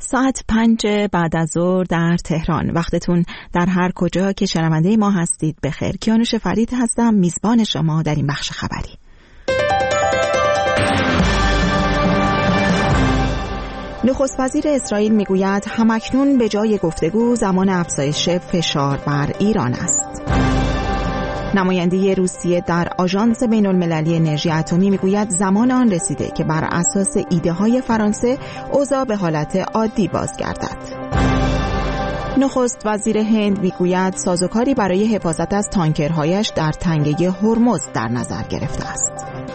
ساعت 5 بعد از ظهر در تهران. وقتتون در هر کجا که شنونده ما هستید بخیر. کیانوش فرید هستم، میزبان شما در این بخش خبری. نخست وزیر اسرائیل میگوید همکنون به جای گفتگو زمان افزایش فشار بر ایران است. نماینده روسیه در آژانس بین‌المللی انرژی اتمی میگوید زمان آن رسیده که بر اساس ایده‌های فرانسه اوضاع به حالت عادی بازگردد. نخست وزیر هند میگوید سازوکاری برای حفاظت از تانکرهایش در تنگه هرمز در نظر گرفته است.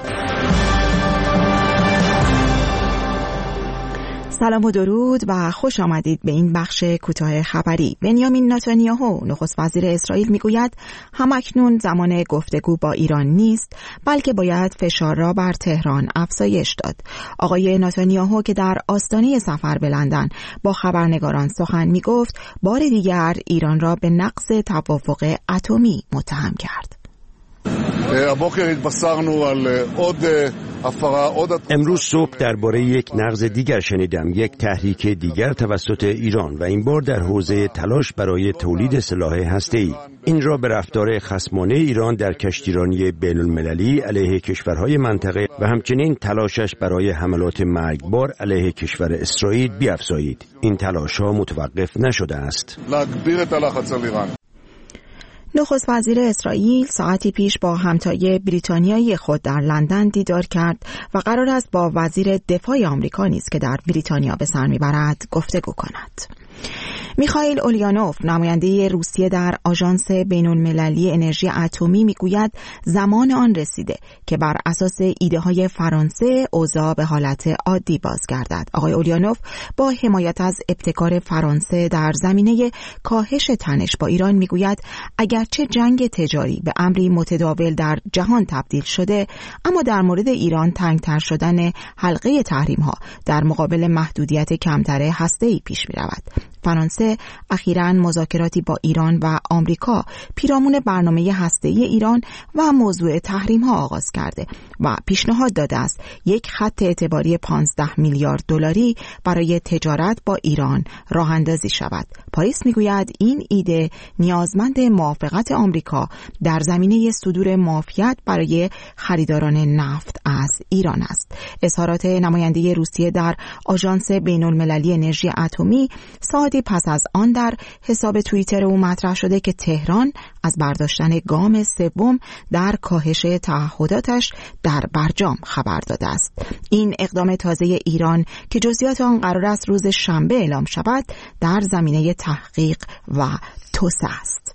سلام و درود و خوش آمدید به این بخش کوتاه خبری. بنیامین نتانیاهو نخست وزیر اسرائیل میگوید همکنون زمان گفتگو با ایران نیست، بلکه باید فشار را بر تهران افزایش داد. آقای نتانیاهو که در آستانه سفر به لندن با خبرنگاران سخن میگفت، بار دیگر ایران را به نقض توافق اتمی متهم کرد. امروز صبح درباره یک نقض دیگر شنیدم، یک تحریک دیگر توسط ایران و این بار در حوزه تلاش برای تولید سلاح هسته‌ای. این را به رفتار خصمانه ایران در کشتیرانی بین‌المللی علیه کشورهای منطقه و همچنین تلاشش برای حملات مرگبار علیه کشور اسرائیل بیفزایید. این تلاش‌ها متوقف نشده است. نخست وزیر اسرائیل ساعتی پیش با همتای بریتانیایی خود در لندن دیدار کرد و قرار است با وزیر دفاع آمریکا نیز که در بریتانیا به سر میبرد گفتگو کند. میخائیل اولیانوف نماینده روسیه در آژانس بین‌المللی انرژی اتمی میگوید زمان آن رسیده که بر اساس ایده‌های فرانسه اوضاع به حالت عادی بازگردد. آقای اولیانوف با حمایت از ابتکار فرانسه در زمینه کاهش تنش با ایران میگوید اگرچه جنگ تجاری به امری متداول در جهان تبدیل شده، اما در مورد ایران تنگتر شدن حلقه تحریم‌ها در مقابل محدودیت کمتر هسته‌ای پیش می‌رود. فرانسه اخیراً مذاکراتی با ایران و آمریکا پیرامون برنامه هسته‌ای ایران و موضوع تحریم‌ها آغاز کرده و پیشنهاد داده است یک خط اعتباری 15 میلیارد دلاری برای تجارت با ایران راه اندازی شود. پاریس میگوید این ایده نیازمند موافقت آمریکا در زمینه صدور معافیت برای خریداران نفت از ایران است. اظهارات نماینده روسیه در آژانس بین‌المللی انرژی اتمی ساعتی پس از آن در حساب توییتر او مطرح شده که تهران از برداشتن گام سوم در کاهش تعهداتش در برجام خبر داده است. این اقدام تازه ایران که جزئیات آن قرار است روز شنبه اعلام شود در زمینه تحقیق و توسعه است.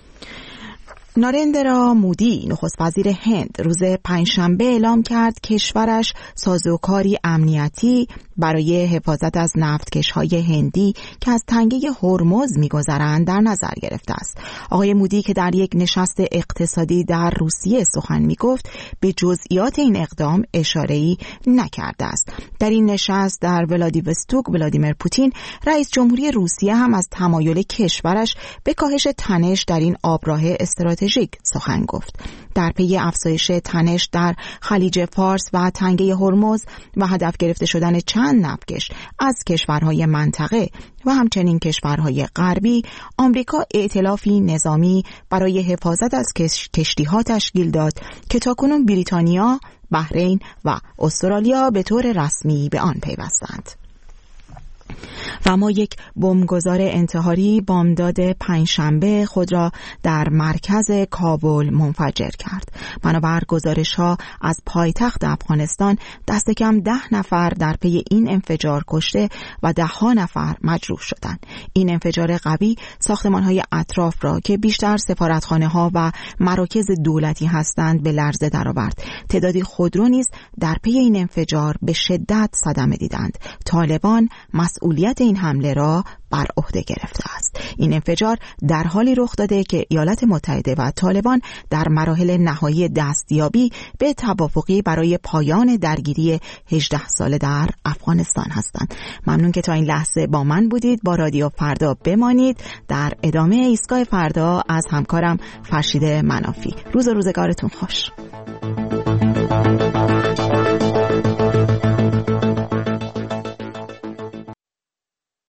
نارندرا مودی نخست وزیر هند روز پنجشنبه اعلام کرد کشورش سازوکاری امنیتی برای حفاظت از نفتکش‌های هندی که از تنگه هرمز می‌گذرند در نظر گرفته است. آقای مودی که در یک نشست اقتصادی در روسیه سخن می‌گفت به جزئیات این اقدام اشاره‌ای نکرده است. در این نشست در ولادیوستوک ولادیمیر پوتین رئیس جمهوری روسیه هم از تمایل کشورش به کاهش تنش در این آبراه استراتژیک سخن گفت. در پی افزایش تنش در خلیج فارس و تنگه هرمز و هدف گرفته شدن چند نفتکش از کشورهای منطقه و همچنین کشورهای غربی، آمریکا ائتلافی نظامی برای حفاظت از کشتی‌ها تشکیل داد که تاکنون بریتانیا، بحرین و استرالیا به طور رسمی به آن پیوستند. و اما یک بمبگذار انتحاری بامداد پنجشنبه خود را در مرکز کابل منفجر کرد. بنابر گزارش‌ها از پایتخت افغانستان دست کم 10 نفر در پی این انفجار کشته و 10 نفر مجروح شدند. این انفجار قوی ساختمان‌های اطراف را که بیشتر سفارتخانه‌ها و مراکز دولتی هستند به لرزه درآورد. تعدادی خودرو نیز در پی این انفجار به شدت صدمه دیدند. طالبان مسئولیت این حمله را بر عهده گرفته است. این انفجار در حالی رخ داده که ایالات متحده و طالبان در مراحل نهایی دستیابی به توافقی برای پایان درگیری 18 ساله در افغانستان هستند. ممنون که تا این لحظه با من بودید. با رادیو فردا بمانید. در ادامه ایستگاه فردا از همکارم فرشید منافی. روز و روزگارتون خوش.